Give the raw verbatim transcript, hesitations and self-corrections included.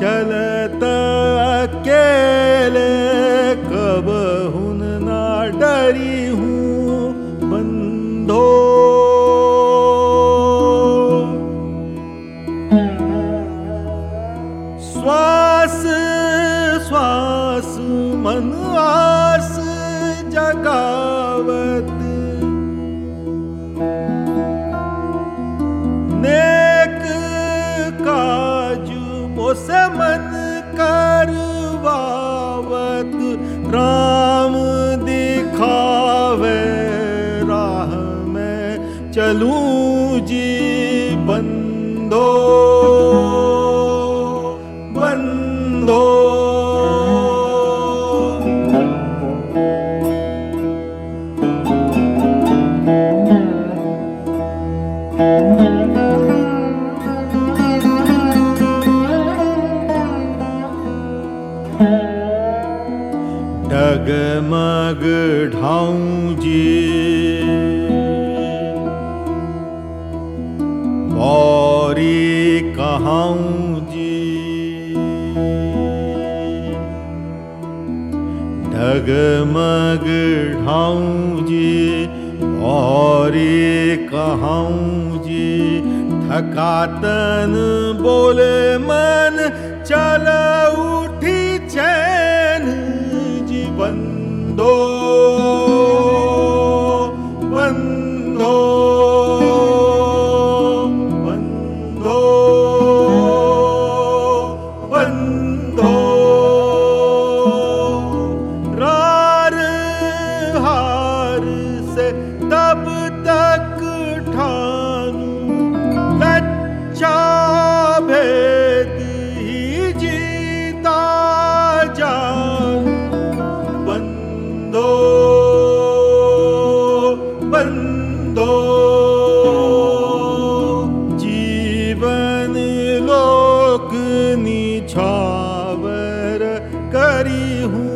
चलत अकेले कबहु ना डरी हूँ बंधो। श्वास श्वास मन आस जगावत, नेक काज मोसे मन करवावत। राम दिखावे राह में चलूं जी बंधो बंधो। डगमग ढाऊं जी औरी कहाऊं जी, डगमग ढाऊं जी औरी कहाऊं जी। थकातन बोले मन चल उठी चैन जी बंधो बंधो बंधो बंधो। रार हार से तब तक ठानू लज्जा भेद ही जीता जानू बंधो बंधो। जीवन लोक निछावर करी हूँ